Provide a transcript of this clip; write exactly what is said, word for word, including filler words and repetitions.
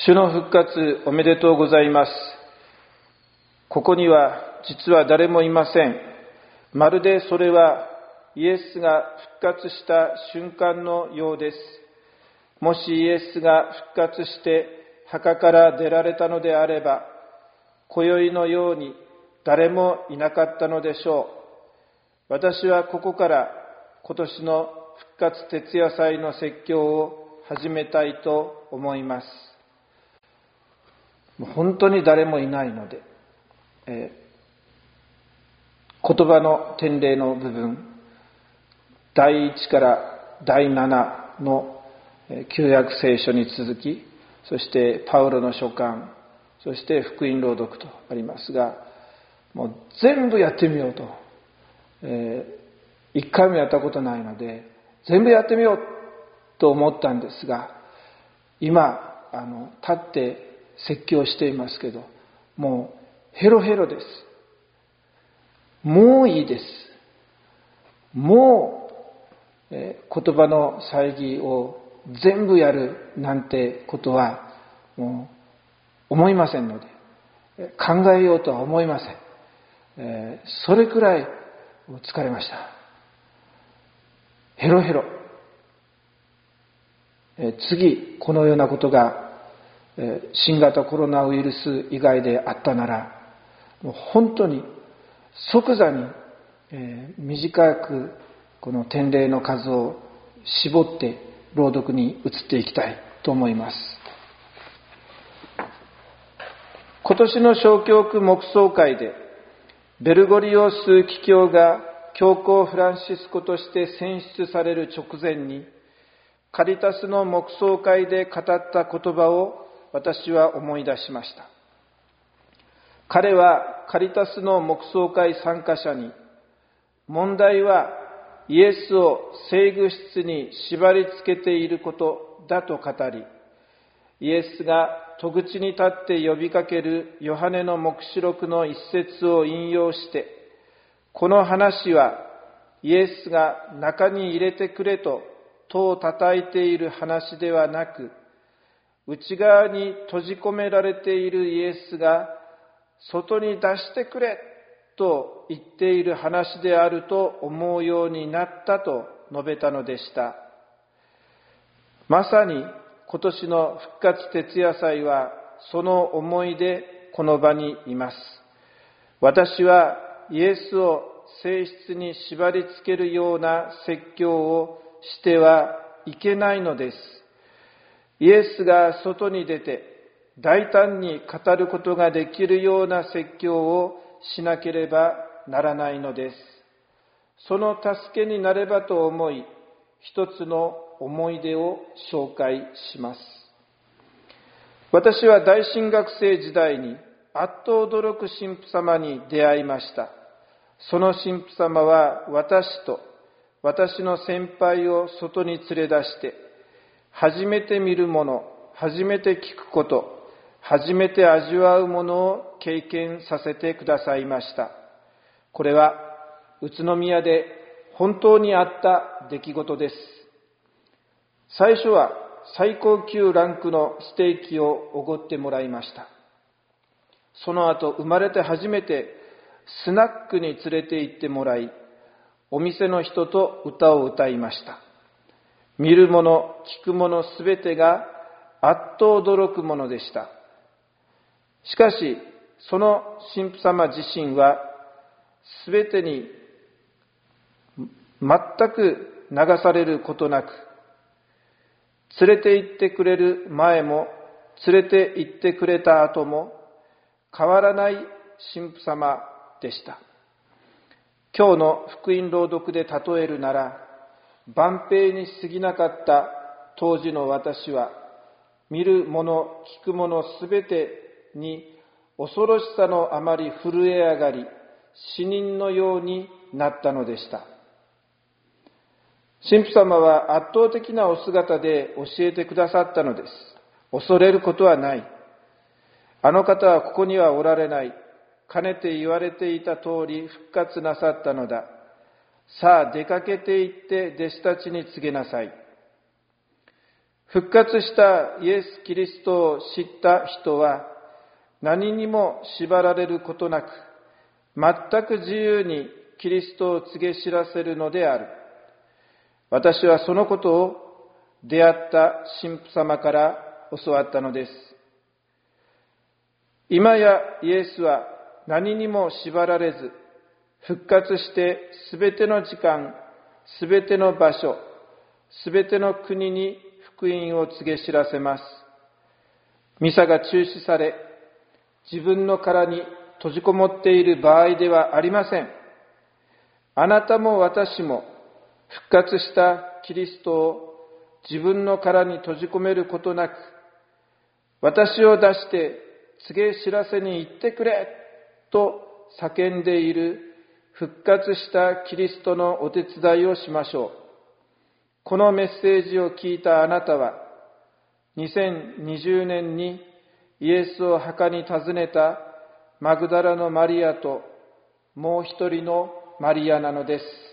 主の復活おめでとうございます。ここには実は誰もいません。まるでそれはイエスが復活した瞬間のようです。もしイエスが復活して墓から出られたのであれば、今宵のように誰もいなかったのでしょう。私はここから今年の復活徹夜祭の説教を始めたいと思います。本当に誰もいないので、えー、言葉の典礼の部分、だいいちからだいななの旧約聖書に続き、そしてパウロの書簡、そして福音朗読とありますが、もう全部やってみようと、えー、一回もやったことないので全部やってみようと思ったんですが、今あの立って説教していますけど、もうヘロヘロです。もういいです。もう、えー、言葉の遮りを全部やるなんてことはもう思いませんので、考えようとは思いません。えー、それくらい疲れました。ヘロヘロ。えー、次このようなことが新型コロナウイルス以外であったなら、もう本当に即座に、えー、短くこの典礼の数を絞って朗読に移っていきたいと思います。今年の小教区黙想会でベルゴリオス司教が教皇フランシスコとして選出される直前に、カリタスの黙想会で語った言葉を私は思い出しました。彼はカリタスの黙想会参加者に、問題はイエスを聖具室に縛り付けていることだと語り、イエスが戸口に立って呼びかけるヨハネの黙示録の一節を引用して、この話はイエスが中に入れてくれと戸を叩いている話ではなく、内側に閉じ込められているイエスが外に出してくれと言っている話であると思うようになったと述べたのでした。まさに今年の復活徹夜祭はその思いでこの場にいます。私はイエスを聖室に縛り付けるような説教をしてはいけないのです。イエスが外に出て大胆に語ることができるような説教をしなければならないのです。その助けになればと思い、一つの思い出を紹介します。私は大神学生時代にあっと驚く神父様に出会いました。その神父様は私と私の先輩を外に連れ出して、初めて見るもの、初めて聞くこと、初めて味わうものを経験させてくださいました。これは宇都宮で本当にあった出来事です。最初は最高級ランクのステーキをおごってもらいました。その後、生まれて初めてスナックに連れて行ってもらい、お店の人と歌を歌いました。見るもの、聞くものすべてがあっと驚くものでした。しかし、その神父様自身はすべてに全く流されることなく、連れて行ってくれる前も連れて行ってくれた後も変わらない神父様でした。今日の福音朗読で例えるなら、万兵に過ぎなかった当時の私は、見るもの、聞くものすべてに恐ろしさのあまり震え上がり、死人のようになったのでした。神父様は圧倒的なお姿で教えてくださったのです。恐れることはない。あの方はここにはおられない。かねて言われていた通り復活なさったのだ。さあ出かけて行って弟子たちに告げなさい。 復活したイエス・キリストを知った人は、何にも縛られることなく、全く自由にキリストを告げ知らせるのである。私はそのことを出会った神父様から教わったのです。今やイエスは何にも縛られず、復活してすべての時間、すべての場所、すべての国に福音を告げ知らせます。ミサが中止され、自分の殻に閉じこもっている場合ではありません。あなたも私も復活したキリストを自分の殻に閉じ込めることなく、私を出して告げ知らせに行ってくれと叫んでいる復活したキリストのお手伝いをしましょう。このメッセージを聞いたあなたは、にせんにじゅうねんにイエスを墓に訪ねたマグダラのマリアともう一人のマリアなのです。